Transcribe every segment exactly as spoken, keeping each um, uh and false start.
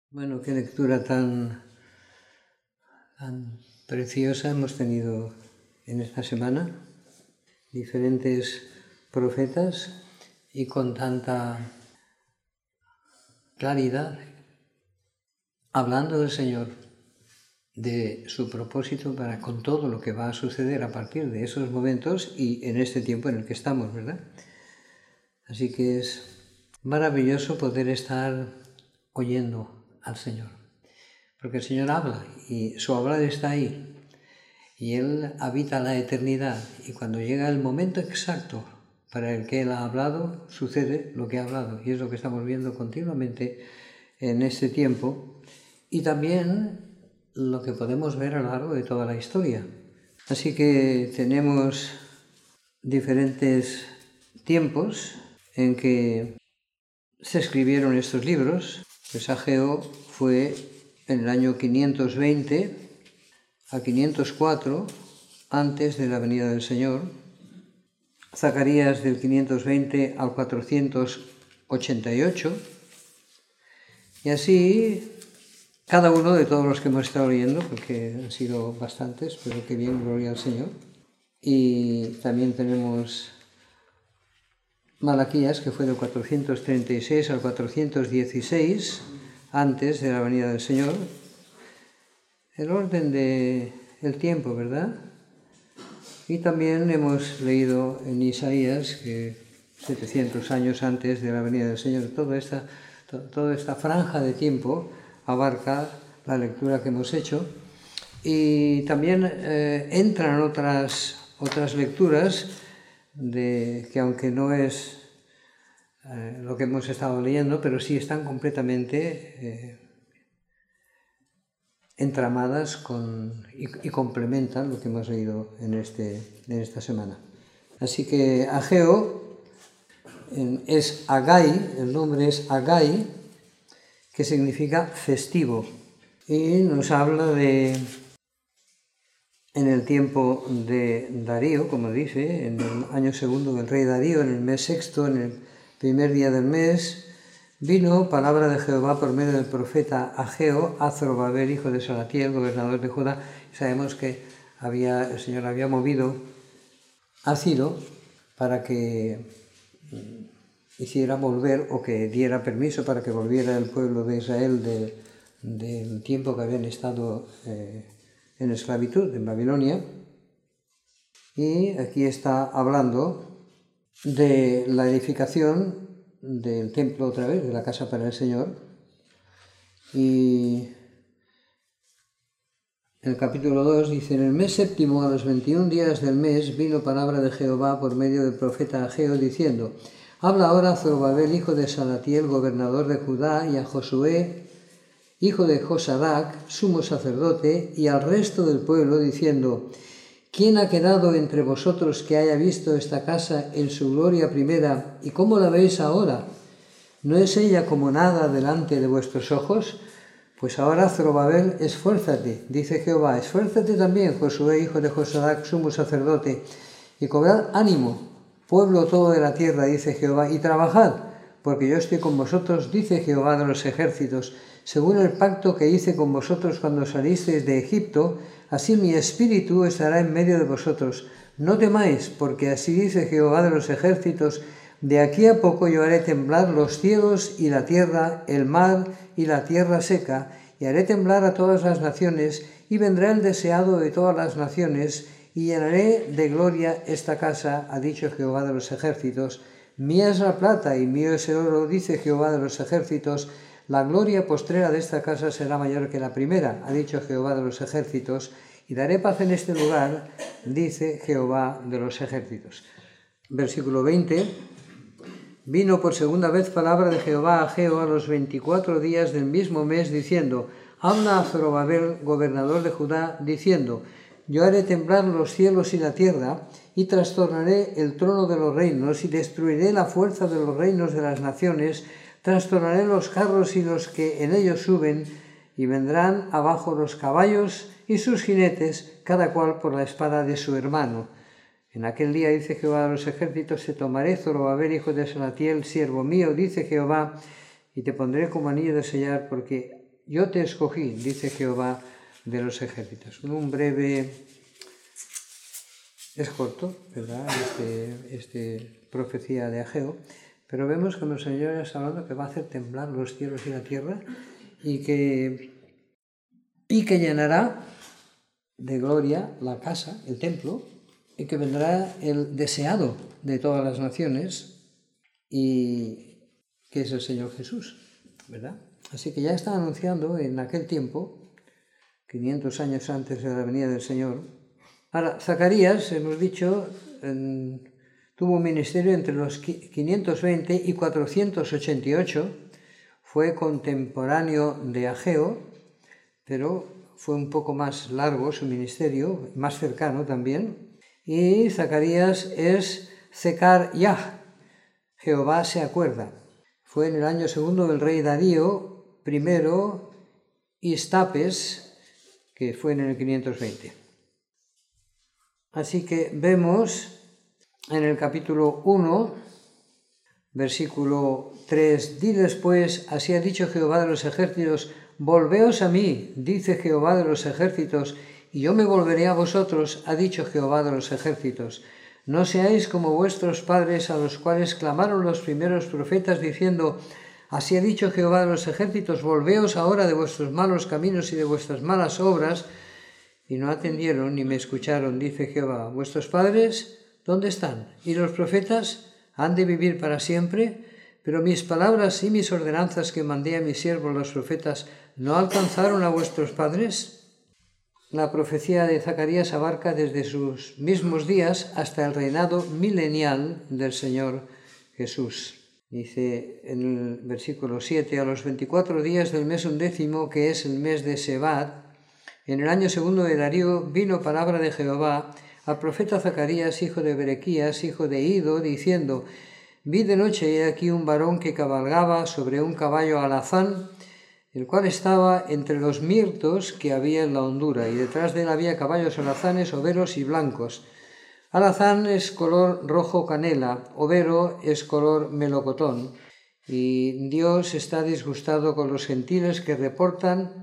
Bueno, qué lectura tan, tan preciosa hemos tenido en esta semana. Diferentes profetas y con tanta claridad, hablando del Señor, de su propósito para con todo lo que va a suceder a partir de esos momentos y en este tiempo en el que estamos, ¿verdad? Así que es maravilloso poder estar oyendo al Señor, porque el Señor habla y su hablar está ahí y Él habita la eternidad, y cuando llega el momento exacto para el que Él ha hablado, sucede lo que ha hablado, y es lo que estamos viendo continuamente en este tiempo y también lo que podemos ver a lo largo de toda la historia. Así que tenemos diferentes tiempos en que se escribieron estos libros. Pues Ageo fue en el año quinientos veinte a quinientos cuatro antes de la venida del Señor. Zacarías del quinientos veinte al cuatrocientos ochenta y ocho. Y así cada uno de todos los que hemos estado leyendo, porque han sido bastantes, pero qué bien, gloria al Señor. Y también tenemos Malaquías, que fue del cuatrocientos treinta y seis al cuatrocientos dieciséis, antes de la venida del Señor. El orden del tiempo, ¿verdad? Y también hemos leído en Isaías, que setecientos años antes de la venida del Señor. Toda esta, to, toda esta franja de tiempo abarca la lectura que hemos hecho. Y también eh, entran otras, otras lecturas de, que aunque no es eh, lo que hemos estado leyendo, pero sí están completamente eh, entramadas con, y, y complementan lo que hemos leído en, este, en esta semana. Así que Ageo en, es Agai, el nombre es Agai, que significa festivo, y nos habla de, en el tiempo de Darío, como dice, en el año segundo del rey Darío, en el mes sexto, en el primer día del mes, vino palabra de Jehová por medio del profeta Ageo a Zorobabel, hijo de Salatiel, gobernador de Judá. Sabemos que había, el Señor había movido a Ciro para que hiciera volver, o que diera permiso para que volviera el pueblo de Israel de, del tiempo que habían estado eh, en esclavitud en Babilonia. Y aquí está hablando de la edificación del templo otra vez, de la casa para el Señor. Y en el capítulo dos dice: en el mes séptimo, a los veintiún días del mes, vino palabra de Jehová por medio del profeta Ageo, diciendo: habla ahora a Zorobabel, hijo de Salatiel, gobernador de Judá, y a Josué, hijo de Josadac, sumo sacerdote, y al resto del pueblo, diciendo: ¿quién ha quedado entre vosotros que haya visto esta casa en su gloria primera, y cómo la veis ahora? ¿No es ella como nada delante de vuestros ojos? Pues ahora, Zorobabel, esfuérzate, dice Jehová, esfuérzate también, Josué, hijo de Josadac, sumo sacerdote, y cobrad ánimo, pueblo todo de la tierra, dice Jehová, y trabajad, porque yo estoy con vosotros, dice Jehová de los ejércitos, según el pacto que hice con vosotros cuando salisteis de Egipto, así mi espíritu estará en medio de vosotros. No temáis, porque así dice Jehová de los ejércitos, de aquí a poco yo haré temblar los cielos y la tierra, el mar y la tierra seca, y haré temblar a todas las naciones, y vendrá el deseado de todas las naciones, y llenaré de gloria esta casa, ha dicho Jehová de los ejércitos. Mía es la plata y mío es el oro, dice Jehová de los ejércitos. La gloria postrera de esta casa será mayor que la primera, ha dicho Jehová de los ejércitos, y daré paz en este lugar, dice Jehová de los ejércitos. Versículo veinte. Vino por segunda vez palabra de Jehová a Ageo a los veinticuatro días del mismo mes, diciendo: habla a Zorobabel, gobernador de Judá, diciendo: yo haré temblar los cielos y la tierra, y trastornaré el trono de los reinos, y destruiré la fuerza de los reinos de las naciones, trastornaré los carros y los que en ellos suben, y vendrán abajo los caballos y sus jinetes, cada cual por la espada de su hermano. En aquel día, dice Jehová de los ejércitos, te tomaré, Zorobabel, hijo de Salatiel, siervo mío, dice Jehová, y te pondré como anillo de sellar, porque yo te escogí, dice Jehová de los ejércitos. Un breve, es corto, ¿verdad?, este, este profecía de Ageo, pero vemos que el Señor está hablando que va a hacer temblar los cielos y la tierra y que, y que llenará de gloria la casa, el templo, y que vendrá el deseado de todas las naciones, y que es el Señor Jesús, ¿verdad? Así que ya está anunciando en aquel tiempo, quinientos años antes de la venida del Señor. Ahora, Zacarías, hemos dicho, en, tuvo un ministerio entre los quinientos veinte y cuatrocientos ochenta y ocho, fue contemporáneo de Ageo, pero fue un poco más largo su ministerio, más cercano también. Y Zacarías es Zecar Yah, Jehová se acuerda. Fue en el año segundo del rey Darío, primero Istapes, que fue en el quinientos veinte. Así que vemos en el capítulo uno, versículo tres, diles pues, así ha dicho Jehová de los ejércitos, volveos a mí, dice Jehová de los ejércitos, y yo me volveré a vosotros, ha dicho Jehová de los ejércitos. No seáis como vuestros padres, a los cuales clamaron los primeros profetas, diciendo, así ha dicho Jehová de los ejércitos, volveos ahora de vuestros malos caminos y de vuestras malas obras, y no atendieron ni me escucharon, dice Jehová. Vuestros padres, ¿dónde están? ¿Y los profetas han de vivir para siempre? Pero mis palabras y mis ordenanzas que mandé a mis siervos los profetas, ¿no alcanzaron a vuestros padres? La profecía de Zacarías abarca desde sus mismos días hasta el reinado milenial del Señor Jesús. Dice en el versículo siete, a los veinticuatro días del mes undécimo, que es el mes de Sebat, en el año segundo de Darío, vino palabra de Jehová al profeta Zacarías, hijo de Berequías, hijo de Ido, diciendo, vi de noche y he aquí un varón que cabalgaba sobre un caballo alazán, el cual estaba entre los mirtos que había en la hondura, y detrás de él había caballos alazanes, overos y blancos. Alazán es color rojo canela, overo es color melocotón, y Dios está disgustado con los gentiles que reportan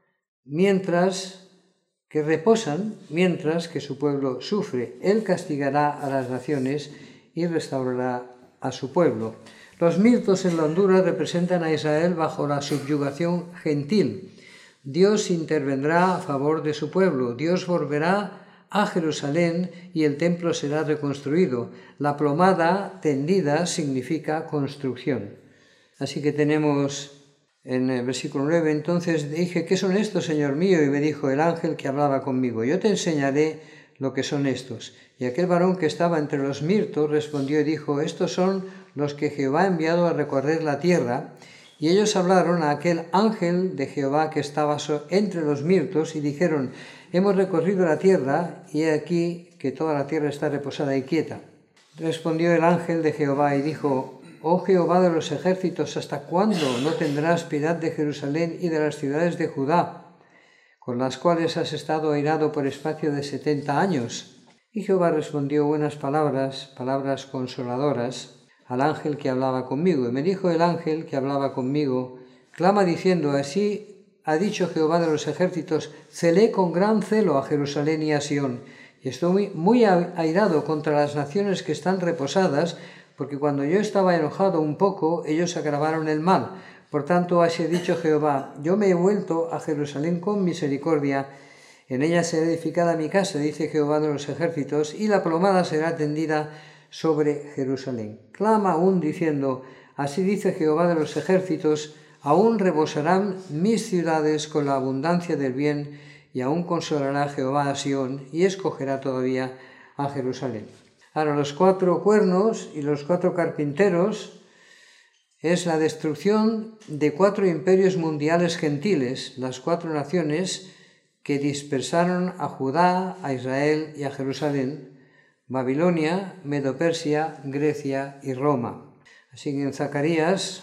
mientras que reposan, mientras que su pueblo sufre. Él castigará a las naciones y restaurará a su pueblo. Los mirtos en la hondura representan a Israel bajo la subyugación gentil. Dios intervendrá a favor de su pueblo. Dios volverá a Jerusalén y el templo será reconstruido. La plomada tendida significa construcción. Así que tenemos en el versículo nueve, entonces dije, ¿qué son estos, Señor mío? Y me dijo el ángel que hablaba conmigo, yo te enseñaré lo que son estos. Y aquel varón que estaba entre los mirtos respondió y dijo, estos son los que Jehová ha enviado a recorrer la tierra. Y ellos hablaron a aquel ángel de Jehová que estaba entre los mirtos y dijeron, hemos recorrido la tierra y he aquí que toda la tierra está reposada y quieta. Respondió el ángel de Jehová y dijo, oh Jehová de los ejércitos, ¿hasta cuándo no tendrás piedad de Jerusalén y de las ciudades de Judá, con las cuales has estado airado por espacio de setenta años? Y Jehová respondió buenas palabras, palabras consoladoras, al ángel que hablaba conmigo. Y me dijo el ángel que hablaba conmigo, clama diciendo, así ha dicho Jehová de los ejércitos, celé con gran celo a Jerusalén y a Sión, y estoy muy airado contra las naciones que están reposadas, porque cuando yo estaba enojado un poco, ellos agravaron el mal. Por tanto, así ha dicho Jehová, yo me he vuelto a Jerusalén con misericordia, en ella será edificada mi casa, dice Jehová de los ejércitos, y la plomada será tendida sobre Jerusalén. Clama aún diciendo, así dice Jehová de los ejércitos, aún rebosarán mis ciudades con la abundancia del bien, y aún consolará Jehová a Sión, y escogerá todavía a Jerusalén. Ahora, los cuatro cuernos y los cuatro carpinteros es la destrucción de cuatro imperios mundiales gentiles, las cuatro naciones que dispersaron a Judá, a Israel y a Jerusalén, Babilonia, Medo-Persia, Grecia y Roma. Así que en Zacarías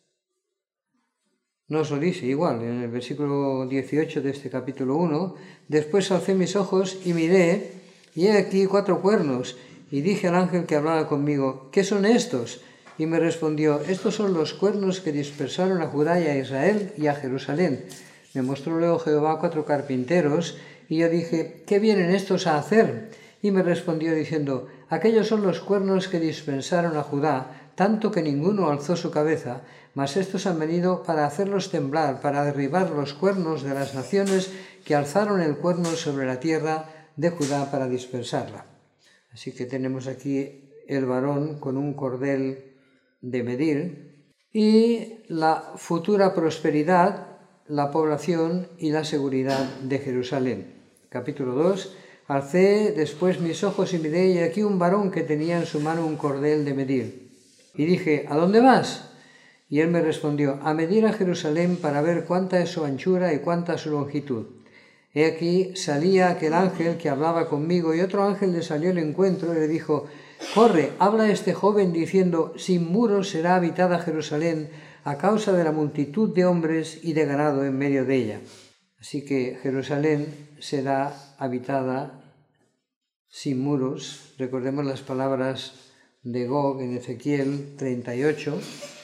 nos lo dice igual, en el versículo dieciocho de este capítulo uno, después alcé mis ojos y miré, y he aquí cuatro cuernos, y dije al ángel que hablaba conmigo, ¿qué son estos? Y me respondió, estos son los cuernos que dispersaron a Judá y a Israel y a Jerusalén. Me mostró luego Jehová cuatro carpinteros, y yo dije, ¿qué vienen estos a hacer? Y me respondió diciendo, aquellos son los cuernos que dispensaron a Judá, tanto que ninguno alzó su cabeza, mas estos han venido para hacerlos temblar, para derribar los cuernos de las naciones que alzaron el cuerno sobre la tierra de Judá para dispersarla. Así que tenemos aquí el varón con un cordel de medir y la futura prosperidad, la población y la seguridad de Jerusalén. Capítulo dos. Alcé después mis ojos y miré, y aquí un varón que tenía en su mano un cordel de medir. Y dije, ¿a dónde vas? Y él me respondió, a medir a Jerusalén para ver cuánta es su anchura y cuánta su longitud. He aquí salía aquel ángel que hablaba conmigo, y otro ángel le salió al encuentro y le dijo, corre, habla a este joven diciendo, sin muros será habitada Jerusalén a causa de la multitud de hombres y de ganado en medio de ella. Así que Jerusalén será habitada sin muros. Recordemos las palabras de Gog en Ezequiel treinta y ocho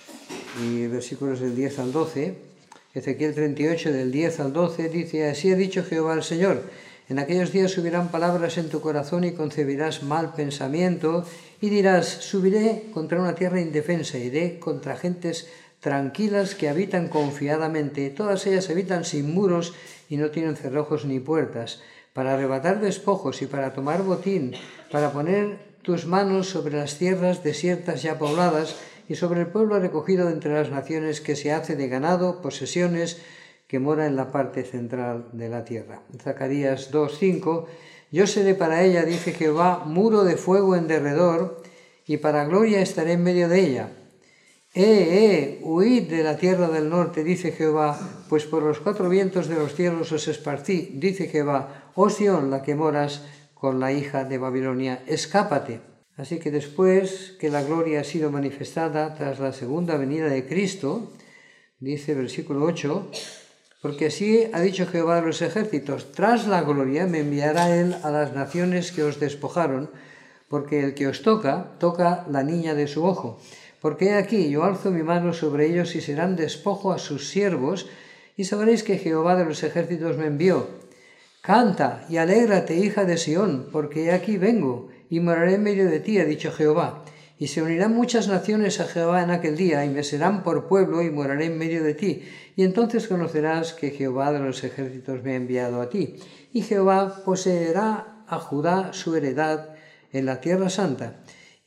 y versículos del diez al doce. Ezequiel treinta y ocho del diez al doce dice, así ha dicho Jehová el Señor, en aquellos días subirán palabras en tu corazón y concebirás mal pensamiento y dirás, subiré contra una tierra indefensa, iré contra gentes tranquilas que habitan confiadamente, todas ellas habitan sin muros y no tienen cerrojos ni puertas, para arrebatar despojos y para tomar botín, para poner tus manos sobre las tierras desiertas ya pobladas y sobre el pueblo recogido de entre las naciones que se hace de ganado, posesiones, que mora en la parte central de la tierra. Zacarías dos cinco, yo seré para ella, dice Jehová, muro de fuego en derredor, y para gloria estaré en medio de ella. Eh, eh, huid de la tierra del norte, dice Jehová, pues por los cuatro vientos de los cielos os esparcí, dice Jehová, oh Sión, la que moras con la hija de Babilonia, escápate. Así que después que la gloria ha sido manifestada tras la segunda venida de Cristo, dice versículo ocho, porque así ha dicho Jehová de los ejércitos, tras la gloria me enviará él a las naciones que os despojaron, porque el que os toca, toca la niña de su ojo. Porque aquí yo alzo mi mano sobre ellos y serán despojo a sus siervos, y sabréis que Jehová de los ejércitos me envió. Canta y alégrate, hija de Sión, porque aquí vengo, y moraré en medio de ti, ha dicho Jehová. Y se unirán muchas naciones a Jehová en aquel día, y me serán por pueblo, y moraré en medio de ti. Y entonces conocerás que Jehová de los ejércitos me ha enviado a ti. Y Jehová poseerá a Judá su heredad en la tierra santa,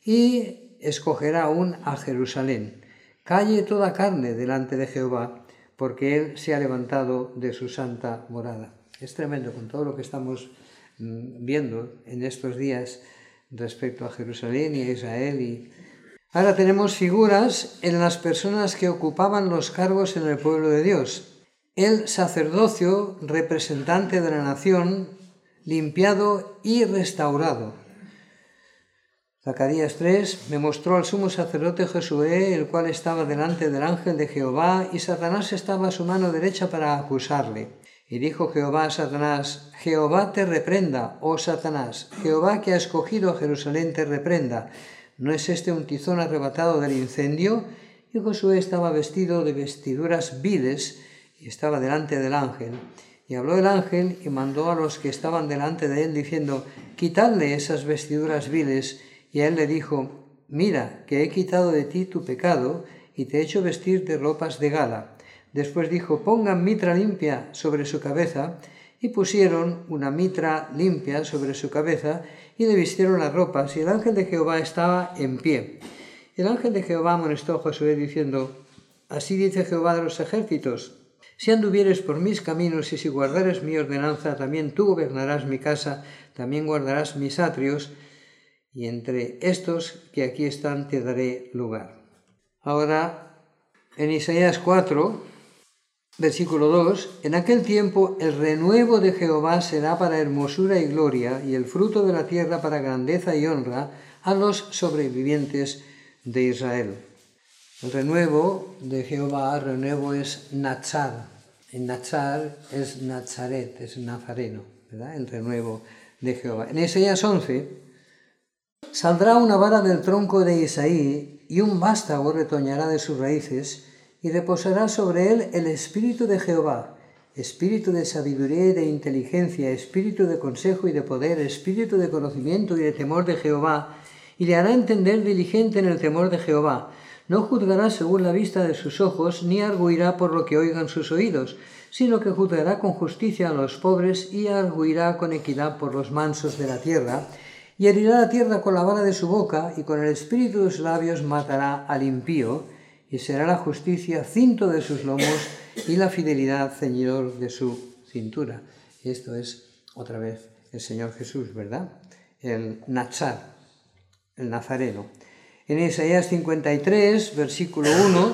y escogerá aún a Jerusalén. Calle toda carne delante de Jehová, porque él se ha levantado de su santa morada. Es tremendo con todo lo que estamos viendo en estos días respecto a Jerusalén y a Israel. Y ahora tenemos figuras en las personas que ocupaban los cargos en el pueblo de Dios. El sacerdocio, representante de la nación, limpiado y restaurado. Zacarías tres, me mostró al sumo sacerdote Josué, el cual estaba delante del ángel de Jehová, y Satanás estaba a su mano derecha para acusarle. Y dijo Jehová a Satanás, Jehová te reprenda, oh Satanás, Jehová que ha escogido a Jerusalén te reprenda. ¿No es este un tizón arrebatado del incendio? Y Josué estaba vestido de vestiduras viles, y estaba delante del ángel. Y habló el ángel, y mandó a los que estaban delante de él, diciendo, quitadle esas vestiduras viles. Y a él le dijo, mira, que he quitado de ti tu pecado, y te he hecho vestir de ropas de gala. Después dijo, pongan mitra limpia sobre su cabeza, y pusieron una mitra limpia sobre su cabeza, y le vistieron las ropas, y el ángel de Jehová estaba en pie. El ángel de Jehová amonestó a Josué, diciendo, así dice Jehová de los ejércitos, si anduvieres por mis caminos, y si guardares mi ordenanza, también tú gobernarás mi casa, también guardarás mis atrios, y entre estos que aquí están te daré lugar. Ahora, en Isaías cuatro, versículo dos, en aquel tiempo el renuevo de Jehová será para hermosura y gloria, y el fruto de la tierra para grandeza y honra a los sobrevivientes de Israel. El renuevo de Jehová, el renuevo es Natsar. En Natsar es Nazaret, es Nazareno, ¿verdad? El renuevo de Jehová. En Isaías once, saldrá una vara del tronco de Isaí, y un vástago retoñará de sus raíces, y reposará sobre él el espíritu de Jehová, espíritu de sabiduría y de inteligencia, espíritu de consejo y de poder, espíritu de conocimiento y de temor de Jehová, y le hará entender diligente en el temor de Jehová. No juzgará según la vista de sus ojos, ni arguirá por lo que oigan sus oídos, sino que juzgará con justicia a los pobres y arguirá con equidad por los mansos de la tierra, y herirá la tierra con la vara de su boca, y con el espíritu de sus labios matará al impío, y será la justicia cinto de sus lomos y la fidelidad ceñidor de su cintura. Y esto es otra vez el Señor Jesús, ¿verdad? El Natsar, el Nazareno. En Isaías cincuenta y tres, versículo uno,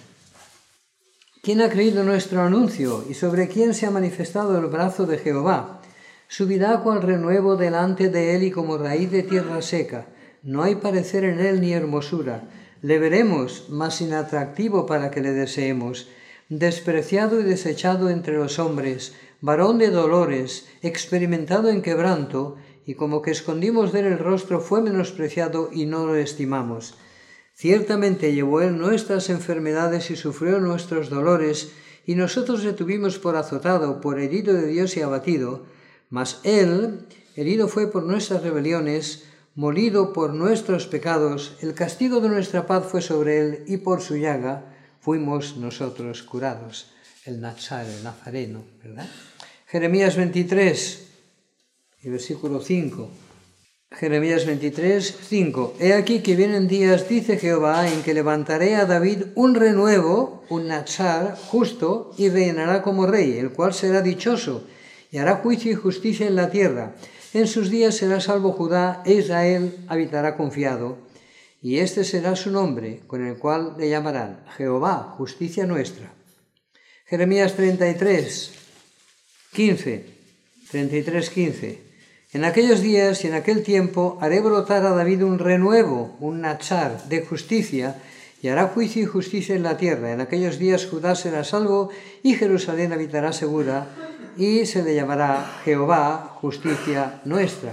¿quién ha creído nuestro anuncio? ¿Y sobre quién se ha manifestado el brazo de Jehová? Subirá cual renuevo delante de él y como raíz de tierra seca. No hay parecer en él ni hermosura. Le veremos, mas inatractivo para que le deseemos. Despreciado y desechado entre los hombres, varón de dolores, experimentado en quebranto, y como que escondimos de él el rostro, fue menospreciado y no lo estimamos. Ciertamente llevó él nuestras enfermedades y sufrió nuestros dolores, y nosotros le tuvimos por azotado, por herido de Dios y abatido. Mas él, herido fue por nuestras rebeliones, molido por nuestros pecados, el castigo de nuestra paz fue sobre él, y por su llaga fuimos nosotros curados. El Natsar, el Nazareno, ¿verdad? Jeremías veintitrés, y versículo cinco. Jeremías veintitrés, cinco. He aquí que vienen días, dice Jehová, en que levantaré a David un renuevo, un Natsar justo, y reinará como rey, el cual será dichoso, y hará juicio y justicia en la tierra. En sus días será salvo Judá, e Israel habitará confiado. Y este será su nombre, con el cual le llamarán Jehová, justicia nuestra. Jeremías treinta y tres, quince. treinta y tres, quince. En aquellos días y en aquel tiempo haré brotar a David un renuevo, un Natsar de justicia, y hará juicio y justicia en la tierra. En aquellos días Judá será salvo y Jerusalén habitará segura, y se le llamará Jehová, justicia nuestra.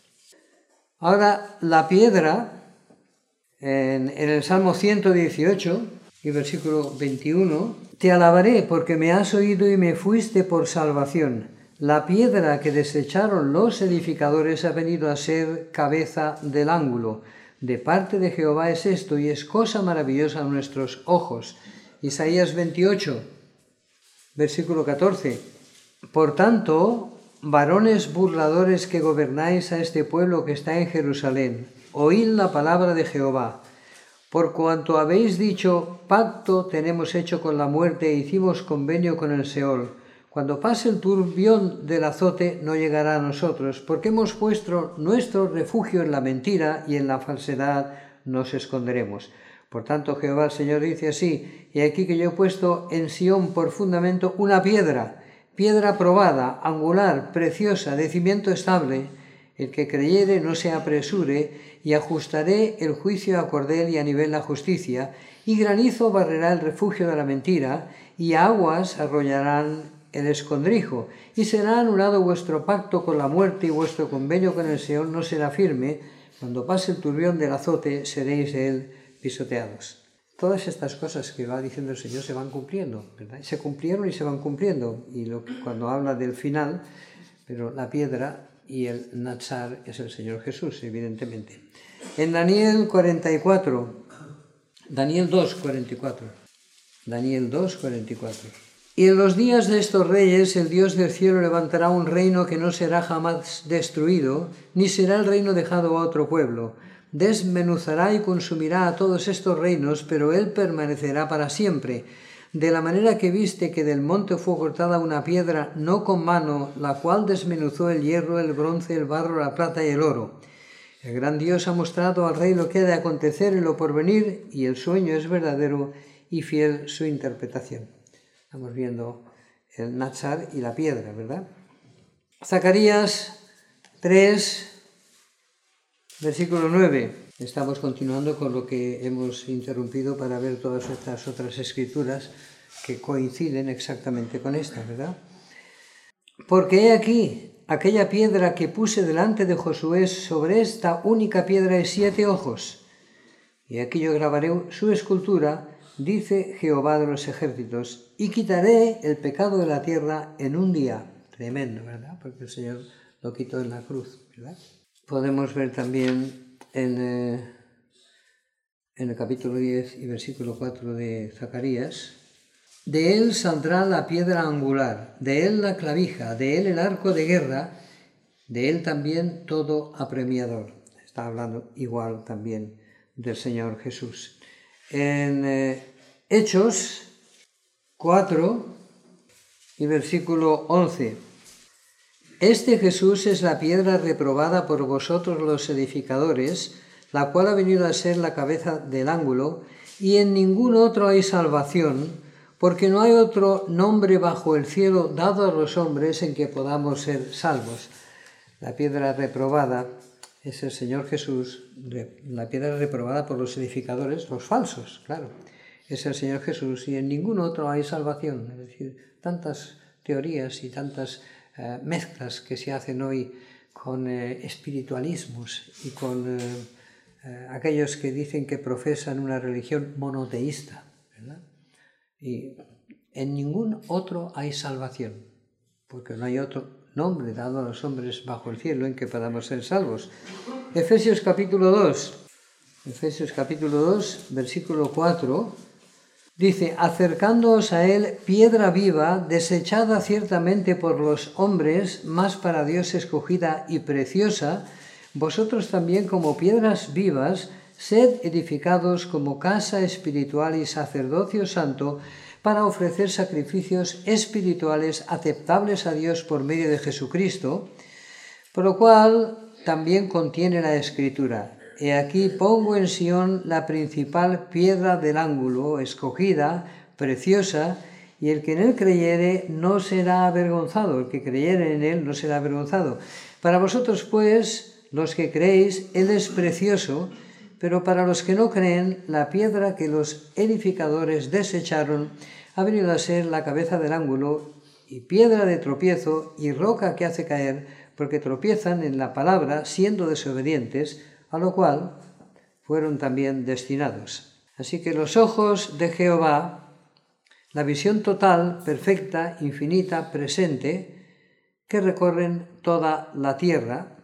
Ahora, la piedra, en, en el Salmo ciento dieciocho, y versículo veintiuno, te alabaré porque me has oído y me fuiste por salvación. La piedra que desecharon los edificadores ha venido a ser cabeza del ángulo. De parte de Jehová es esto, y es cosa maravillosa a nuestros ojos. Isaías veintiocho, versículo catorce. Por tanto, varones burladores que gobernáis a este pueblo que está en Jerusalén, oíd la palabra de Jehová. Por cuanto habéis dicho, pacto tenemos hecho con la muerte e hicimos convenio con el Seol. Cuando pase el turbión del azote no llegará a nosotros, porque hemos puesto nuestro refugio en la mentira y en la falsedad nos esconderemos. Por tanto, Jehová el Señor dice así, y aquí que yo he puesto en Sión por fundamento una piedra, piedra probada, angular, preciosa, de cimiento estable. El que creyere no se apresure, y ajustaré el juicio a cordel y a nivel la justicia, y granizo barrerá el refugio de la mentira, y aguas arrollarán el escondrijo, y será anulado vuestro pacto con la muerte, y vuestro convenio con el Seol no será firme. Cuando pase el turbión del azote, seréis de él pisoteados. Todas estas cosas que va diciendo el Señor se van cumpliendo, ¿verdad? Se cumplieron y se van cumpliendo. Y lo que, cuando habla del final, pero la piedra y el Natsar es el Señor Jesús, evidentemente. En Daniel cuarenta y cuatro, Daniel dos, cuarenta y cuatro. Daniel dos, cuarenta y cuatro. Y en los días de estos reyes el Dios del cielo levantará un reino que no será jamás destruido, ni será el reino dejado a otro pueblo. Desmenuzará y consumirá a todos estos reinos, pero él permanecerá para siempre. De la manera que viste que del monte fue cortada una piedra, no con mano, la cual desmenuzó el hierro, el bronce, el barro, la plata y el oro. El gran Dios ha mostrado al rey lo que ha de acontecer en lo porvenir, y el sueño es verdadero y fiel su interpretación. Estamos viendo el Natsar y la piedra, ¿verdad? Zacarías tres, versículo nueve. Estamos continuando con lo que hemos interrumpido para ver todas estas otras escrituras que coinciden exactamente con esta, ¿verdad? Porque he aquí, aquella piedra que puse delante de Josué, sobre esta única piedra hay siete ojos. Y aquí yo grabaré su escultura dice Jehová de los ejércitos, y quitaré el pecado de la tierra en un día. Tremendo, ¿verdad? Porque el Señor lo quitó en la cruz, ¿verdad? Podemos ver también en, eh, en el capítulo diez y versículo cuatro de Zacarías, de él saldrá la piedra angular, de él la clavija, de él el arco de guerra, de él también todo apremiador. Está hablando igual también del Señor Jesús. En eh, Hechos cuatro y versículo once. Este Jesús es la piedra reprobada por vosotros los edificadores, la cual ha venido a ser la cabeza del ángulo, y en ningún otro hay salvación, porque no hay otro nombre bajo el cielo dado a los hombres en que podamos ser salvos. La piedra reprobada es el Señor Jesús, la piedra reprobada por los edificadores, los falsos, claro. Es el Señor Jesús y en ningún otro hay salvación. Es decir, tantas teorías y tantas eh, mezclas que se hacen hoy con eh, espiritualismos y con eh, eh, aquellos que dicen que profesan una religión monoteísta, ¿verdad? Y en ningún otro hay salvación, porque no hay otro nombre dado a los hombres bajo el cielo en que podamos ser salvos. Efesios capítulo dos, Efesios capítulo dos, versículo cuatro, dice, acercándoos a él, piedra viva, desechada ciertamente por los hombres, mas para Dios escogida y preciosa, vosotros también como piedras vivas, sed edificados como casa espiritual y sacerdocio santo, para ofrecer sacrificios espirituales aceptables a Dios por medio de Jesucristo, por lo cual también contiene la Escritura. He aquí pongo en Sión la principal piedra del ángulo, escogida, preciosa, y el que en él creyere no será avergonzado, el que creyere en él no será avergonzado. Para vosotros, pues, los que creéis, él es precioso, pero para los que no creen, la piedra que los edificadores desecharon ha venido a ser la cabeza del ángulo y piedra de tropiezo y roca que hace caer, porque tropiezan en la palabra siendo desobedientes, a lo cual fueron también destinados. Así que los ojos de Jehová, la visión total, perfecta, infinita, presente, que recorren toda la tierra,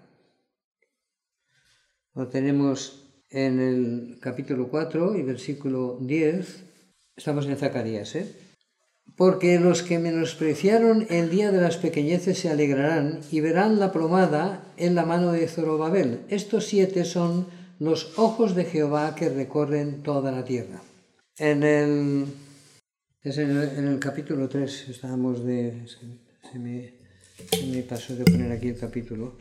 lo tenemos en el capítulo cuatro y versículo diez, estamos en Zacarías, ¿eh? Porque los que menospreciaron el día de las pequeñeces se alegrarán y verán la plomada en la mano de Zorobabel. Estos siete son los ojos de Jehová que recorren toda la tierra. En el, es en el, en el capítulo tres, estábamos de... Se me, se me pasó de poner aquí el capítulo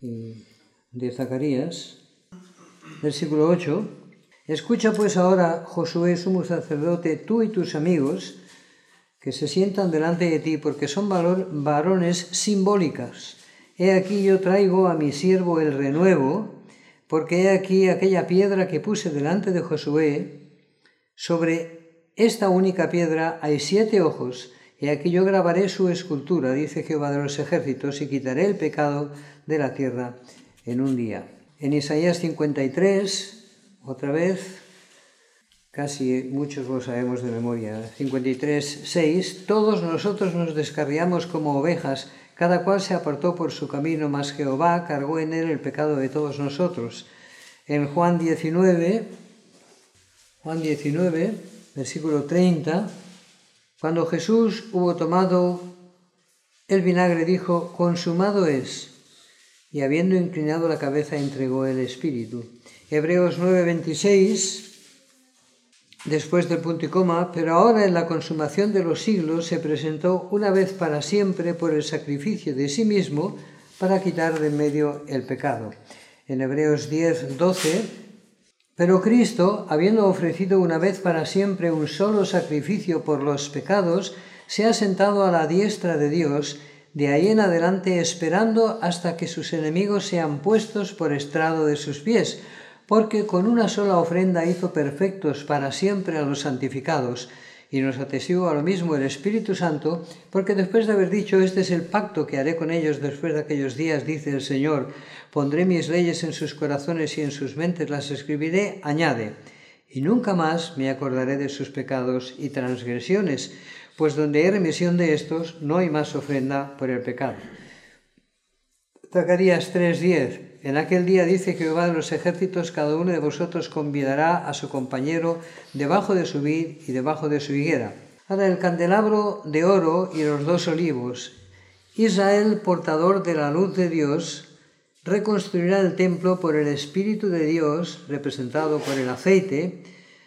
de Zacarías. Versículo ocho. Escucha pues ahora, Josué, sumo sacerdote, tú y tus amigos, que se sientan delante de ti, porque son valor, varones simbólicas. He aquí yo traigo a mi siervo el renuevo, porque he aquí aquella piedra que puse delante de Josué, sobre esta única piedra hay siete ojos, y aquí yo grabaré su escultura, dice Jehová de los ejércitos, y quitaré el pecado de la tierra en un día. En Isaías cincuenta y tres, otra vez, casi muchos lo sabemos de memoria, cincuenta y tres, seis, todos nosotros nos descarriamos como ovejas, cada cual se apartó por su camino, mas Jehová cargó en él el pecado de todos nosotros. En Juan diecinueve, Juan diecinueve, versículo treinta, cuando Jesús hubo tomado el vinagre, dijo, consumado es, y habiendo inclinado la cabeza entregó el Espíritu. Hebreos nueve, veintiséis, después del punto y coma, pero ahora en la consumación de los siglos se presentó una vez para siempre por el sacrificio de sí mismo para quitar de en medio el pecado. En Hebreos diez, doce, pero Cristo, habiendo ofrecido una vez para siempre un solo sacrificio por los pecados, se ha sentado a la diestra de Dios, de ahí en adelante esperando hasta que sus enemigos sean puestos por estrado de sus pies, porque con una sola ofrenda hizo perfectos para siempre a los santificados, y nos atestigua lo mismo el Espíritu Santo, porque después de haber dicho, este es el pacto que haré con ellos después de aquellos días, dice el Señor, pondré mis leyes en sus corazones y en sus mentes las escribiré, añade, y nunca más me acordaré de sus pecados y transgresiones, pues donde hay remisión de estos, no hay más ofrenda por el pecado. Zacarías tres diez. En aquel día dice Jehová de los ejércitos, cada uno de vosotros convidará a su compañero debajo de su vid y debajo de su higuera. Ahora el candelabro de oro y los dos olivos. Israel, portador de la luz de Dios, reconstruirá el templo por el Espíritu de Dios, representado por el aceite.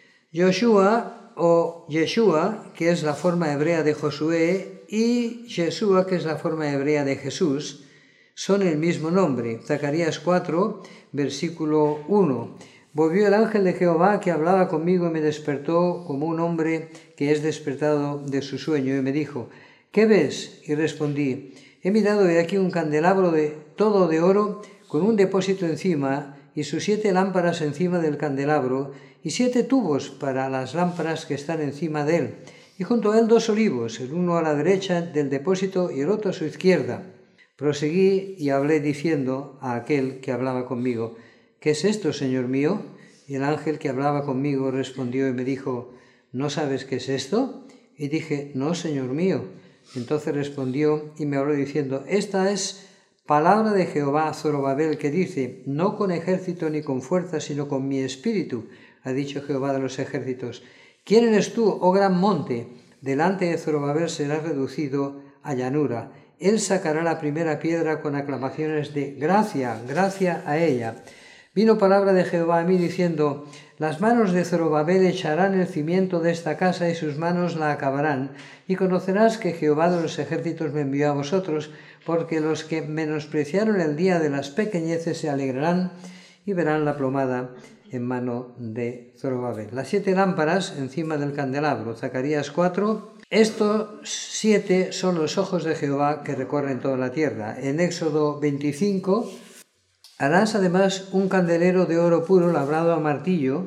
Joshua o Yeshua, que es la forma hebrea de Josué, y Yeshua, que es la forma hebrea de Jesús, son el mismo nombre. Zacarías cuatro, versículo uno. Volvió el ángel de Jehová que hablaba conmigo y me despertó como un hombre que es despertado de su sueño, y me dijo, ¿qué ves? Y respondí, he mirado y aquí un candelabro de todo de oro con un depósito encima y sus siete lámparas encima del candelabro y siete tubos para las lámparas que están encima de él, y junto a él dos olivos, el uno a la derecha del depósito y el otro a su izquierda. Proseguí y hablé diciendo a aquel que hablaba conmigo, ¿qué es esto, Señor mío? Y el ángel que hablaba conmigo respondió y me dijo, ¿no sabes qué es esto? Y dije, no, Señor mío. Entonces respondió y me habló diciendo, esta es palabra de Jehová a Zorobabel, que dice, no con ejército ni con fuerza, sino con mi espíritu, ha dicho Jehová de los ejércitos. ¿Quién eres tú, oh gran monte? Delante de Zorobabel serás reducido a llanura. Él sacará la primera piedra con aclamaciones de gracia, gracia a ella. Vino palabra de Jehová a mí diciendo, las manos de Zorobabel echarán el cimiento de esta casa y sus manos la acabarán, y conocerás que Jehová de los ejércitos me envió a vosotros, porque los que menospreciaron el día de las pequeñeces se alegrarán y verán la plomada en mano de Zorobabel. Las siete lámparas encima del candelabro, Zacarías cuatro. Estos siete son los ojos de Jehová que recorren toda la tierra. En Éxodo veinticinco, harás además un candelero de oro puro labrado a martillo.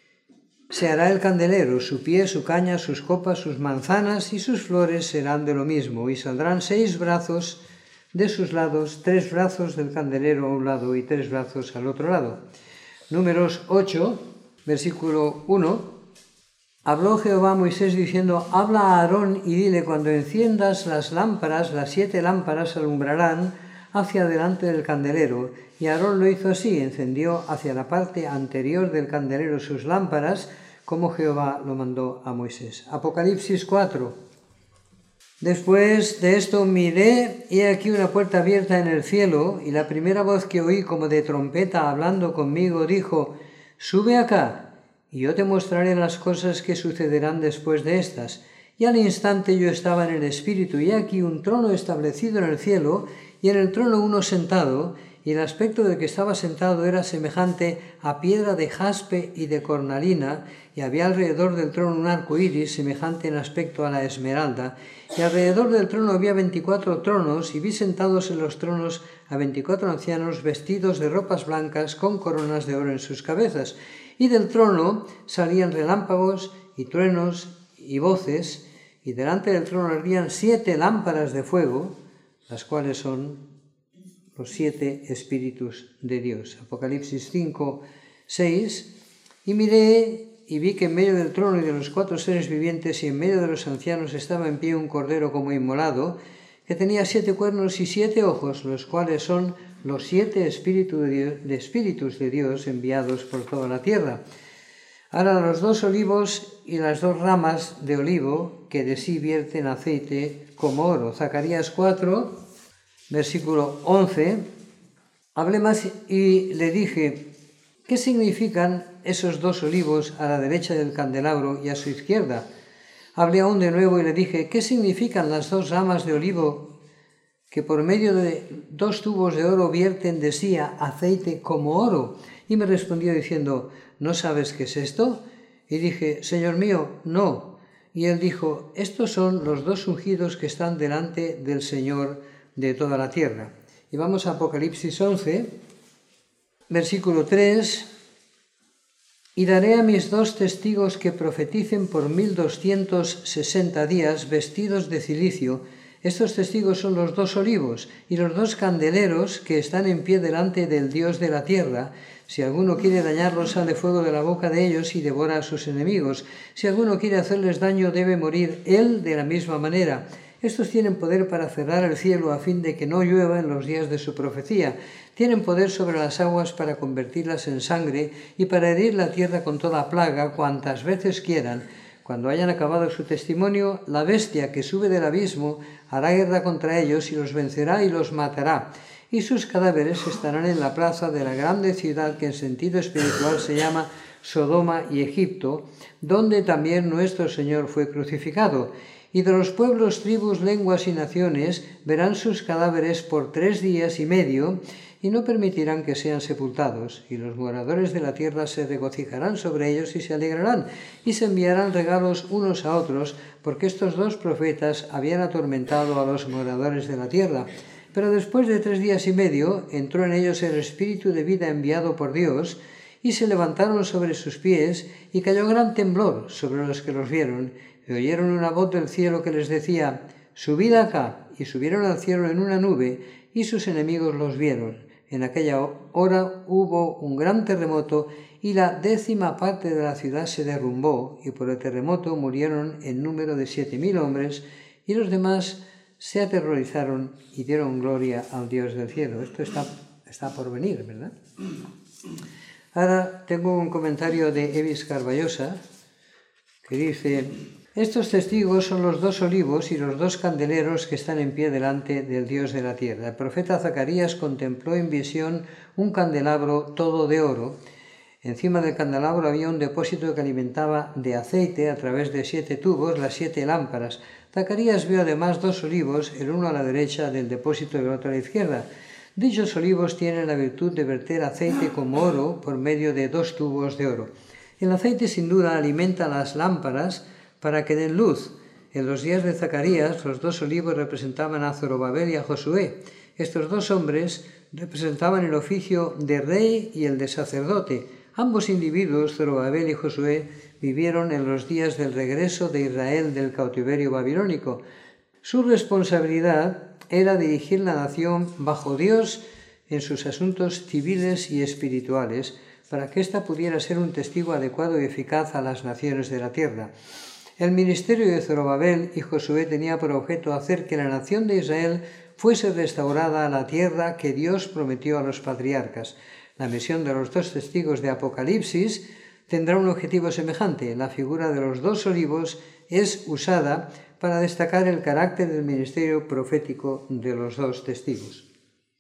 Se hará el candelero, su pie, su caña, sus copas, sus manzanas y sus flores serán de lo mismo. Y saldrán seis brazos de sus lados, tres brazos del candelero a un lado y tres brazos al otro lado. Números ocho, versículo uno. Habló Jehová a Moisés diciendo, habla a Aarón y dile, cuando enciendas las lámparas, las siete lámparas alumbrarán hacia delante del candelero. Y Aarón lo hizo así, encendió hacia la parte anterior del candelero sus lámparas, como Jehová lo mandó a Moisés. Apocalipsis cuatro. Después de esto miré, y aquí una puerta abierta en el cielo, y la primera voz que oí como de trompeta hablando conmigo dijo, sube acá, y yo te mostraré las cosas que sucederán después de estas. Y al instante yo estaba en el Espíritu, y aquí un trono establecido en el cielo, y en el trono uno sentado, y el aspecto del que estaba sentado era semejante a piedra de jaspe y de cornalina, y había alrededor del trono un arco iris semejante en aspecto a la esmeralda, y alrededor del trono había veinticuatro tronos, y vi sentados en los tronos a veinticuatro ancianos vestidos de ropas blancas con coronas de oro en sus cabezas, y del trono salían relámpagos y truenos y voces, y delante del trono ardían siete lámparas de fuego, las cuales son los siete espíritus de Dios. Apocalipsis cinco, seis. Y miré y vi que en medio del trono y de los cuatro seres vivientes y en medio de los ancianos estaba en pie un cordero como inmolado, que tenía siete cuernos y siete ojos, los cuales son los siete espíritus de, Dios, de espíritus de Dios enviados por toda la tierra. Ahora los dos olivos y las dos ramas de olivo que de sí vierten aceite como oro. Zacarías cuatro, versículo once. Hablé más y le dije, ¿qué significan esos dos olivos a la derecha del candelabro y a su izquierda? Hablé aún de nuevo y le dije, ¿qué significan las dos ramas de olivo que por medio de dos tubos de oro vierten de sí aceite como oro? Y me respondió diciendo, ¿no sabes qué es esto? Y dije, Señor mío, no. Y él dijo, estos son los dos ungidos que están delante del Señor de toda la tierra. Y vamos a Apocalipsis once, versículo tres. Y daré a mis dos testigos que profeticen por mil doscientos sesenta días, vestidos de cilicio, Estos testigos son los dos olivos y los dos candeleros que están en pie delante del Dios de la tierra. Si alguno quiere dañarlos, sale fuego de la boca de ellos y devora a sus enemigos. Si alguno quiere hacerles daño, debe morir él de la misma manera. Estos tienen poder para cerrar el cielo a fin de que no llueva en los días de su profecía. Tienen poder sobre las aguas para convertirlas en sangre y para herir la tierra con toda plaga cuantas veces quieran. Cuando hayan acabado su testimonio, la bestia que sube del abismo hará guerra contra ellos y los vencerá y los matará. Y sus cadáveres estarán en la plaza de la grande ciudad que en sentido espiritual se llama Sodoma y Egipto, donde también nuestro Señor fue crucificado. Y de los pueblos, tribus, lenguas y naciones verán sus cadáveres por tres días y medio y no permitirán que sean sepultados. Y los moradores de la tierra se regocijarán sobre ellos y se alegrarán y se enviarán regalos unos a otros, porque estos dos profetas habían atormentado a los moradores de la tierra. Pero después de tres días y medio entró en ellos el espíritu de vida enviado por Dios, y se levantaron sobre sus pies, y cayó gran temblor sobre los que los vieron, y oyeron una voz del cielo que les decía: «Subid acá», y subieron al cielo en una nube, y sus enemigos los vieron. En aquella hora hubo un gran terremoto, y la décima parte de la ciudad se derrumbó, y por el terremoto murieron en número de siete mil hombres, y los demás se aterrorizaron y dieron gloria al Dios del cielo. Esto está, está por venir, ¿verdad? Ahora tengo un comentario de Evis Carballosa que dice: estos testigos son los dos olivos y los dos candeleros que están en pie delante del Dios de la tierra. El profeta Zacarías contempló en visión un candelabro todo de oro. Encima del candelabro había un depósito que alimentaba de aceite a través de siete tubos las siete lámparas. Zacarías vio además dos olivos, el uno a la derecha del depósito y el otro a la izquierda. Dichos olivos tienen la virtud de verter aceite como oro por medio de dos tubos de oro. El aceite sin duda alimenta las lámparas para que den luz. En los días de Zacarías, los dos olivos representaban a Zorobabel y a Josué. Estos dos hombres representaban el oficio de rey y el de sacerdote. Ambos individuos, Zorobabel y Josué, vivieron en los días del regreso de Israel del cautiverio babilónico. Su responsabilidad era dirigir la nación bajo Dios en sus asuntos civiles y espirituales, para que ésta pudiera ser un testigo adecuado y eficaz a las naciones de la tierra. El ministerio de Zorobabel y Josué tenía por objeto hacer que la nación de Israel fuese restaurada a la tierra que Dios prometió a los patriarcas. La misión de los dos testigos de Apocalipsis tendrá un objetivo semejante. La figura de los dos olivos es usada para destacar el carácter del ministerio profético de los dos testigos.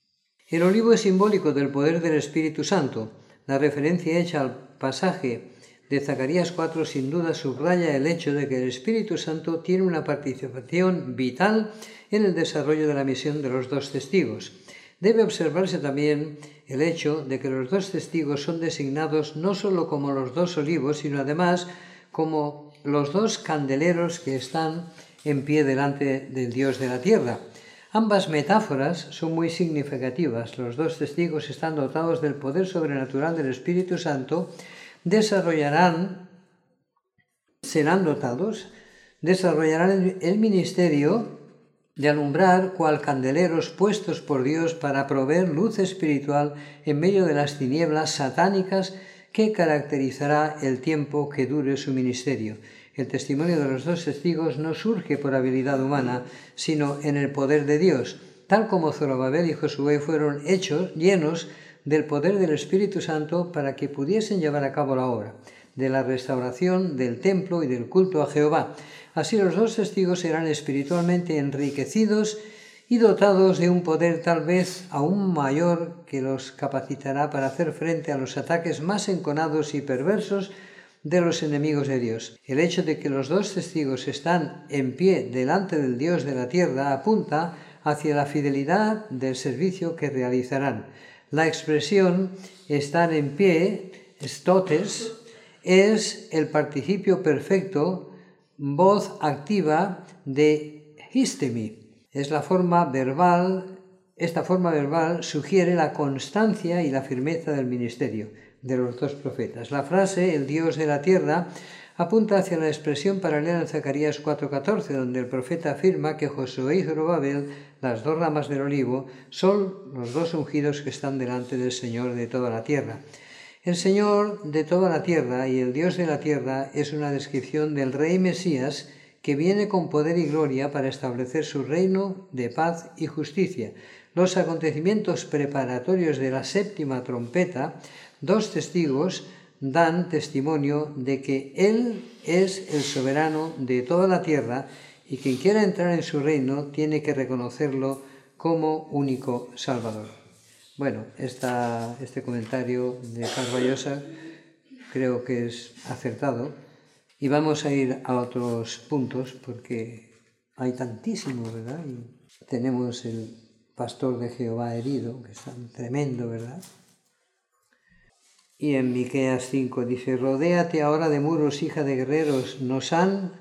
El olivo es simbólico del poder del Espíritu Santo. La referencia hecha al pasaje de Zacarías cuatro sin duda subraya el hecho de que el Espíritu Santo tiene una participación vital en el desarrollo de la misión de los dos testigos. Debe observarse también el hecho de que los dos testigos son designados no solo como los dos olivos, sino además como los dos candeleros que están en pie delante del Dios de la tierra. Ambas metáforas son muy significativas. Los dos testigos están dotados del poder sobrenatural del Espíritu Santo, desarrollarán, serán dotados, desarrollarán el ministerio de alumbrar cual candeleros puestos por Dios para proveer luz espiritual en medio de las tinieblas satánicas que caracterizará el tiempo que dure su ministerio. El testimonio de los dos testigos no surge por habilidad humana, sino en el poder de Dios, tal como Zorobabel y Josué fueron hechos llenos del poder del Espíritu Santo para que pudiesen llevar a cabo la obra de la restauración del templo y del culto a Jehová. Así los dos testigos serán espiritualmente enriquecidos y dotados de un poder tal vez aún mayor que los capacitará para hacer frente a los ataques más enconados y perversos de los enemigos de Dios. El hecho de que los dos testigos están en pie delante del Dios de la tierra apunta hacia la fidelidad del servicio que realizarán. La expresión estar en pie, stotes, es el participio perfecto, voz activa de histemi. Es la forma verbal, esta forma verbal sugiere la constancia y la firmeza del ministerio de los dos profetas. La frase, el Dios de la tierra, apunta hacia la expresión paralela en Zacarías cuatro catorce, donde el profeta afirma que Josué y Zorobabel, las dos ramas del olivo, son los dos ungidos que están delante del Señor de toda la tierra. El Señor de toda la tierra y el Dios de la tierra es una descripción del Rey Mesías que viene con poder y gloria para establecer su reino de paz y justicia. Los acontecimientos preparatorios de la séptima trompeta, dos testigos dan testimonio de que Él es el soberano de toda la tierra y quien quiera entrar en su reino tiene que reconocerlo como único Salvador. Bueno, esta, este comentario de Carballosa creo que es acertado y vamos a ir a otros puntos porque hay tantísimo, ¿verdad? Y tenemos el pastor de Jehová herido, que es tan tremendo, ¿verdad? Y en Miqueas cinco dice, rodéate ahora de muros, hija de guerreros, nos han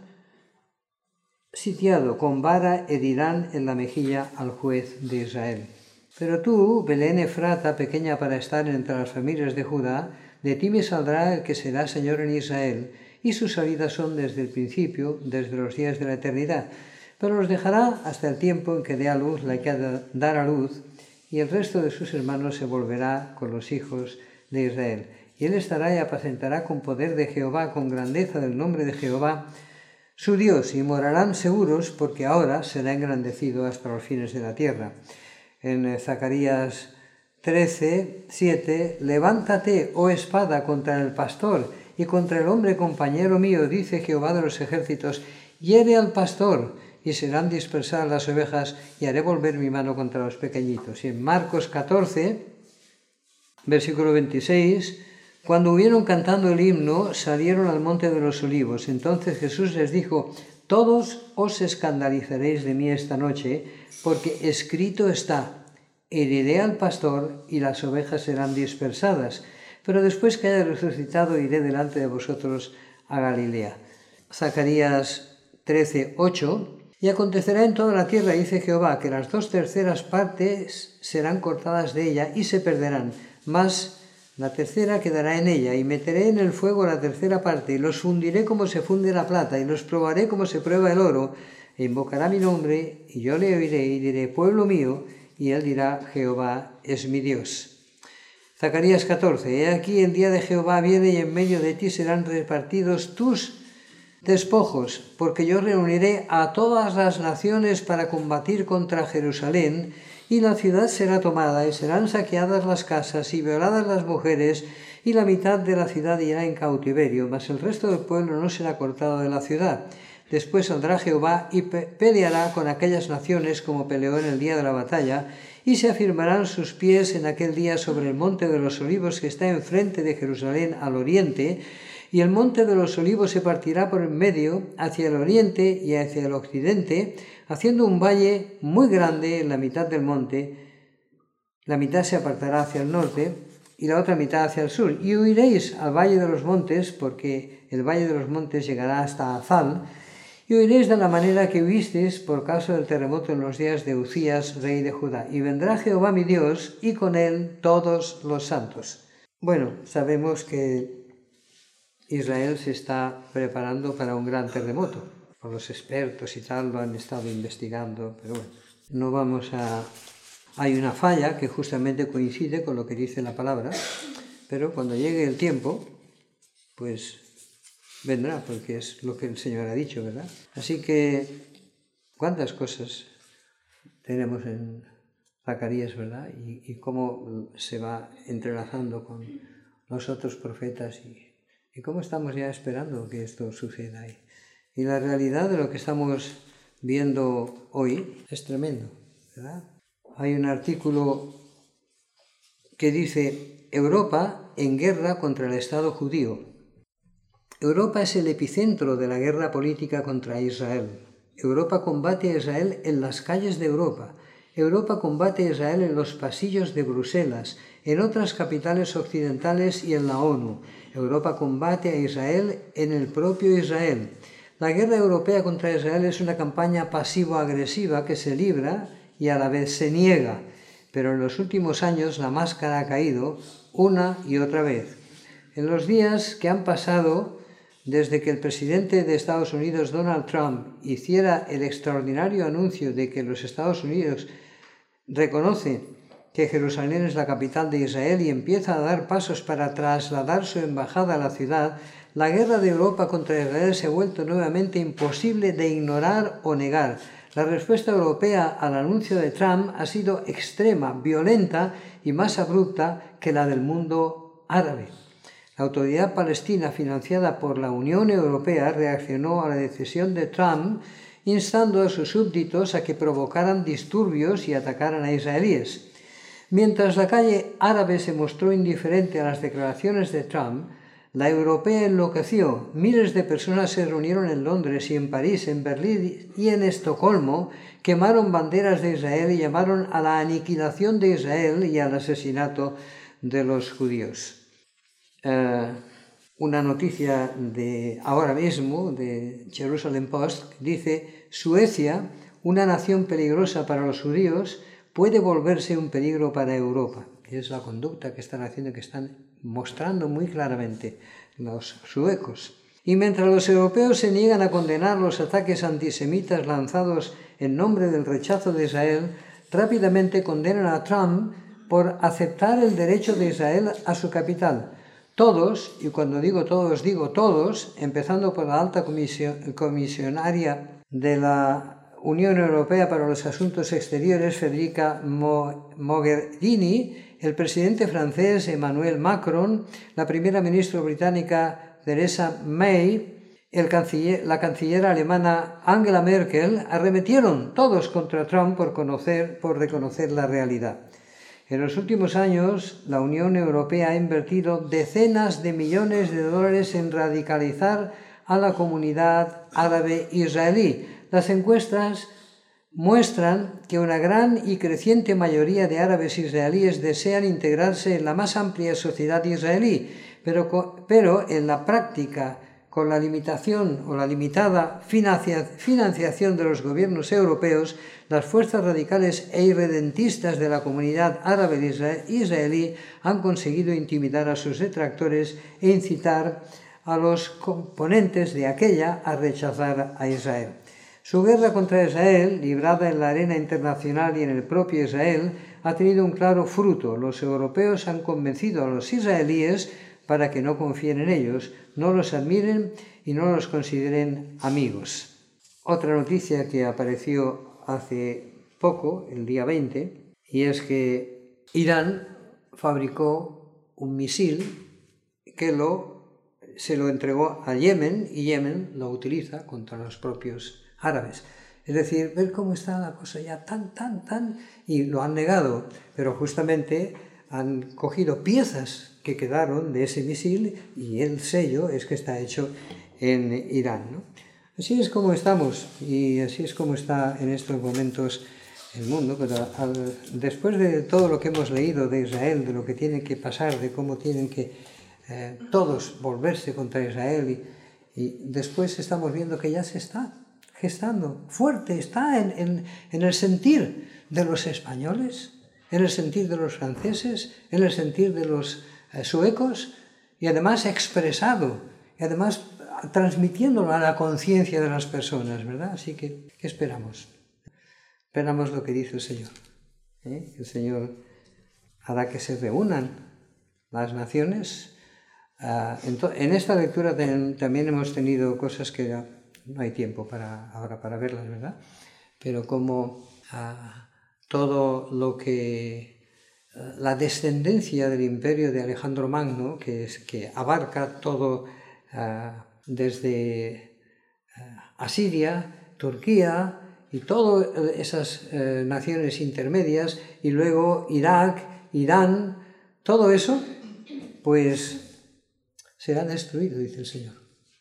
sitiado, con vara herirán en la mejilla al juez de Israel. Pero tú, Belén Efrata, pequeña para estar entre las familias de Judá, de ti me saldrá el que será Señor en Israel, y sus salidas son desde el principio, desde los días de la eternidad. Pero los dejará hasta el tiempo en que dé a luz la que ha de dar a luz, y el resto de sus hermanos se volverá con los hijos de Israel. Y él estará y apacentará con poder de Jehová, con grandeza del nombre de Jehová, su Dios, y morarán seguros, porque ahora será engrandecido hasta los fines de la tierra. En Zacarías trece, siete, levántate, oh espada, contra el pastor y contra el hombre compañero mío, dice Jehová de los ejércitos, hiere al pastor, y serán dispersadas las ovejas, y haré volver mi mano contra los pequeñitos. Y en Marcos catorce, versículo veintiséis, cuando hubieron cantando el himno, salieron al monte de los olivos. Entonces Jesús les dijo, todos os escandalizaréis de mí esta noche, porque escrito está, heriré al pastor y las ovejas serán dispersadas, pero después que haya resucitado iré delante de vosotros a Galilea. Zacarías trece, ocho, y acontecerá en toda la tierra, dice Jehová, que las dos terceras partes serán cortadas de ella y se perderán, mas la tercera quedará en ella, y meteré en el fuego la tercera parte, y los fundiré como se funde la plata, y los probaré como se prueba el oro, e invocará mi nombre, y yo le oiré, y diré, pueblo mío, y él dirá, Jehová es mi Dios. Zacarías catorce, he aquí el día de Jehová viene, y en medio de ti serán repartidos tus despojos, porque yo reuniré a todas las naciones para combatir contra Jerusalén, y la ciudad será tomada, y serán saqueadas las casas, y violadas las mujeres, y la mitad de la ciudad irá en cautiverio, mas el resto del pueblo no será cortado de la ciudad. Después saldrá Jehová y pe- peleará con aquellas naciones como peleó en el día de la batalla, y se afirmarán sus pies en aquel día sobre el monte de los olivos que está enfrente de Jerusalén al oriente, y el monte de los olivos se partirá por en medio hacia el oriente y hacia el occidente, haciendo un valle muy grande en la mitad del monte. La mitad se apartará hacia el norte y la otra mitad hacia el sur. Y huiréis al valle de los montes, porque el valle de los montes llegará hasta Azal, y huiréis de la manera que huisteis por causa del terremoto en los días de Uzías, rey de Judá. Y vendrá Jehová mi Dios, y con él todos los santos. Bueno, sabemos que Israel se está preparando para un gran terremoto. Por los expertos y tal lo han estado investigando, pero bueno, no vamos a... Hay una falla que justamente coincide con lo que dice la palabra, pero cuando llegue el tiempo, pues vendrá, porque es lo que el Señor ha dicho, ¿verdad? Así que, ¿cuántas cosas tenemos en Zacarías, verdad? Y, y cómo se va entrelazando con los otros profetas y, y cómo estamos ya esperando que esto suceda ahí. Y la realidad de lo que estamos viendo hoy es tremendo, ¿verdad? Hay un artículo que dice Europa en guerra contra el Estado judío. Europa es el epicentro de la guerra política contra Israel. Europa combate a Israel en las calles de Europa. Europa combate a Israel en los pasillos de Bruselas, en otras capitales occidentales y en la ONU. Europa combate a Israel en el propio Israel. La guerra europea contra Israel es una campaña pasivo-agresiva que se libra y a la vez se niega, pero en los últimos años la máscara ha caído una y otra vez. En los días que han pasado desde que el presidente de Estados Unidos, Donald Trump, hiciera el extraordinario anuncio de que los Estados Unidos reconoce que Jerusalén es la capital de Israel y empieza a dar pasos para trasladar su embajada a la ciudad, la guerra de Europa contra Israel se ha vuelto nuevamente imposible de ignorar o negar. La respuesta europea al anuncio de Trump ha sido extrema, violenta y más abrupta que la del mundo árabe. La Autoridad Palestina, financiada por la Unión Europea, reaccionó a la decisión de Trump, instando a sus súbditos a que provocaran disturbios y atacaran a israelíes. Mientras la calle árabe se mostró indiferente a las declaraciones de Trump, la europea enloqueció. Miles de personas se reunieron en Londres y en París, en Berlín y en Estocolmo, quemaron banderas de Israel y llamaron a la aniquilación de Israel y al asesinato de los judíos. Uh, una noticia de ahora mismo, de Jerusalem Post, dice: Suecia, una nación peligrosa para los judíos, puede volverse un peligro para Europa. Es la conducta que están haciendo, que están mostrando muy claramente los suecos. Y mientras los europeos se niegan a condenar los ataques antisemitas lanzados en nombre del rechazo de Israel, rápidamente condenan a Trump por aceptar el derecho de Israel a su capital. Todos, y cuando digo todos, digo todos, empezando por la alta comisionaria de la Unión Europea para los Asuntos Exteriores, Federica Mogherini, el presidente francés Emmanuel Macron, la primera ministra británica Theresa May, el canciller, la canciller alemana Angela Merkel, arremetieron todos contra Trump por, conocer, por reconocer la realidad. En los últimos años, la Unión Europea ha invertido decenas de millones de dólares en radicalizar a la comunidad árabe israelí. Las encuestas muestran que una gran y creciente mayoría de árabes israelíes desean integrarse en la más amplia sociedad israelí, pero, pero en la práctica, con la limitación o la limitada financiación de los gobiernos europeos, las fuerzas radicales e irredentistas de la comunidad árabe israelí han conseguido intimidar a sus detractores e incitar a los componentes de aquella a rechazar a Israel. Su guerra contra Israel, librada en la arena internacional y en el propio Israel, ha tenido un claro fruto. Los europeos han convencido a los israelíes para que no confíen en ellos, no los admiren y no los consideren amigos. Otra noticia que apareció hace poco, el día veinte, y es que Irán fabricó un misil que lo, se lo entregó a Yemen y Yemen lo utiliza contra los propios árabes. Es decir, ver cómo está la cosa ya tan, tan, tan, y lo han negado, pero justamente han cogido piezas que quedaron de ese misil y el sello es que está hecho en Irán, ¿no? Así es como estamos y así es como está en estos momentos el mundo, pero al, después de todo lo que hemos leído de Israel, de lo que tiene que pasar, de cómo tienen que eh, todos volverse contra Israel y, y después estamos viendo que ya se está gestando fuerte, está en, en, en el sentir de los españoles, en el sentir de los franceses, en el sentir de los eh, suecos, y además expresado, y además transmitiéndolo a la conciencia de las personas, ¿verdad? Así que, ¿qué esperamos? Esperamos lo que dice el Señor. ¿eh? El Señor hará que se reúnan las naciones. Uh, en, en esta lectura ten, también hemos tenido cosas que no hay tiempo para, ahora para verlas, ¿verdad? Pero como uh, todo lo que uh, la descendencia del imperio de Alejandro Magno, que, es, que abarca todo uh, desde uh, Asiria, Turquía y todas esas uh, naciones intermedias, y luego Irak, Irán, todo eso, pues será destruido, dice el Señor.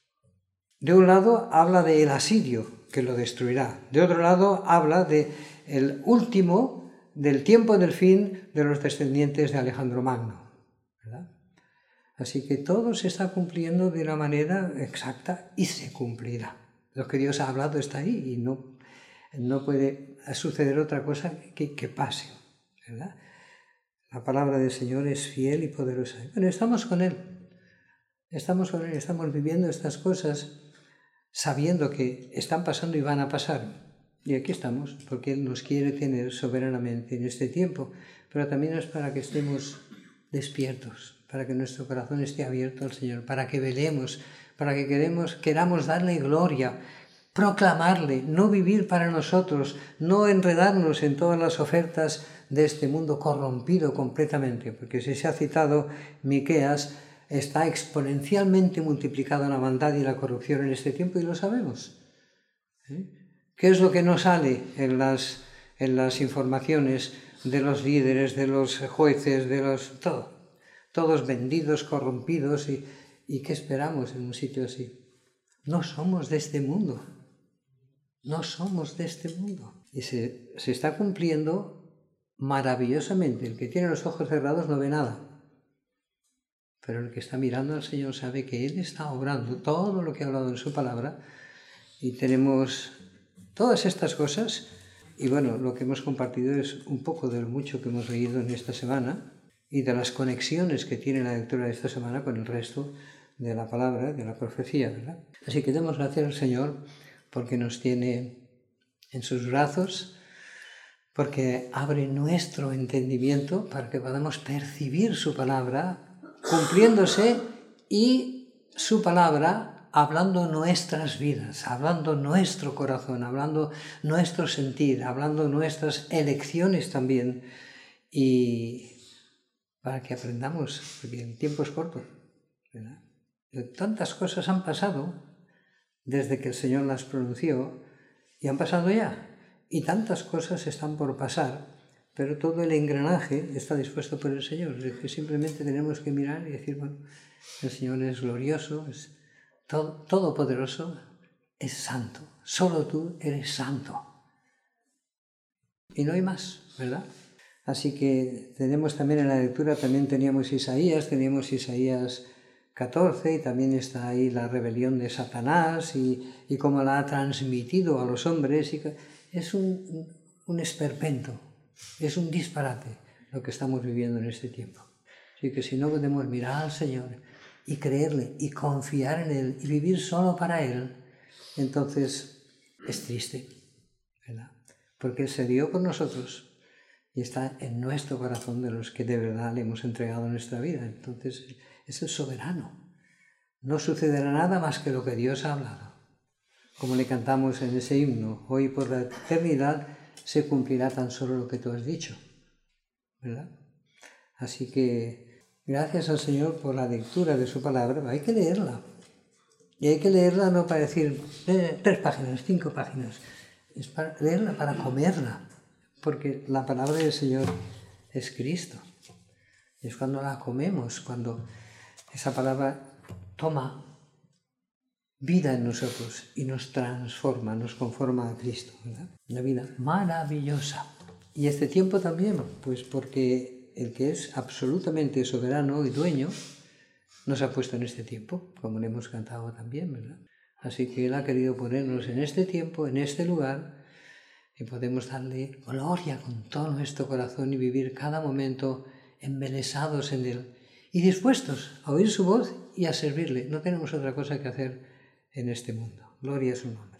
De un lado habla del asirio, que lo destruirá. De otro lado habla del último, del tiempo del fin de los descendientes de Alejandro Magno, ¿verdad? Así que todo se está cumpliendo de una manera exacta y se cumplirá. Lo que Dios ha hablado está ahí y no, no puede suceder otra cosa que, que pase, ¿verdad? La palabra del Señor es fiel y poderosa. Bueno, estamos con Él. Estamos, estamos viviendo estas cosas sabiendo que están pasando y van a pasar. Y aquí estamos, porque Él nos quiere tener soberanamente en este tiempo, pero también es para que estemos despiertos, para que nuestro corazón esté abierto al Señor, para que velemos, para que queremos, queramos darle gloria, proclamarle, no vivir para nosotros, no enredarnos en todas las ofertas de este mundo corrompido completamente, porque si se ha citado Miqueas, está exponencialmente multiplicada la maldad y la corrupción en este tiempo y lo sabemos. ¿Eh? ¿Qué es lo que no sale en las, en las informaciones de los líderes, de los jueces, de los... todo? Todos vendidos, corrompidos y, y ¿qué esperamos en un sitio así? No somos de este mundo. No somos de este mundo. Y se, se está cumpliendo maravillosamente. El que tiene los ojos cerrados no ve nada. Pero el que está mirando al Señor sabe que Él está obrando todo lo que ha hablado en su palabra. Y tenemos todas estas cosas. Y bueno, lo que hemos compartido es un poco de lo mucho que hemos leído en esta semana y de las conexiones que tiene la lectura de esta semana con el resto de la palabra, de la profecía, ¿verdad? Así que demos gracias al Señor porque nos tiene en sus brazos, porque abre nuestro entendimiento para que podamos percibir su palabra cumpliéndose y su palabra hablando nuestras vidas, hablando nuestro corazón, hablando nuestro sentir, hablando nuestras elecciones también, y para que aprendamos, porque el tiempo es corto, ¿verdad? Tantas cosas han pasado desde que el Señor las pronunció y han pasado ya, y tantas cosas están por pasar, pero todo el engranaje está dispuesto por el Señor. Es que simplemente tenemos que mirar y decir, bueno, el Señor es glorioso, es todo, todopoderoso, es santo. Solo tú eres santo. Y no hay más, ¿verdad? Así que tenemos también en la lectura, también teníamos Isaías, teníamos Isaías catorce, y también está ahí la rebelión de Satanás y, y cómo la ha transmitido a los hombres. Y es un, un esperpento, es un disparate lo que estamos viviendo en este tiempo. Así que si no podemos mirar al Señor y creerle y confiar en Él y vivir solo para Él, entonces es triste, ¿verdad? Porque Él se dio por nosotros y está en nuestro corazón de los que de verdad le hemos entregado nuestra vida. Entonces es el soberano. No sucederá nada más que lo que Dios ha hablado. Como le cantamos en ese himno, hoy por la eternidad se cumplirá tan solo lo que tú has dicho, ¿verdad? Así que gracias al Señor por la lectura de su palabra. Hay que leerla. Y hay que leerla no para decir eh, tres páginas, cinco páginas. Es para leerla para comerla. Porque la palabra del Señor es Cristo. Es cuando la comemos, cuando esa palabra toma vida en nosotros y nos transforma, nos conforma a Cristo, ¿verdad? Una vida maravillosa. Y este tiempo también, pues porque el que es absolutamente soberano y dueño nos ha puesto en este tiempo, como le hemos cantado también, ¿verdad? Así que Él ha querido ponernos en este tiempo, en este lugar, y podemos darle gloria con todo nuestro corazón y vivir cada momento embelesados en Él y dispuestos a oír su voz y a servirle. No tenemos otra cosa que hacer en este mundo. Gloria a su nombre.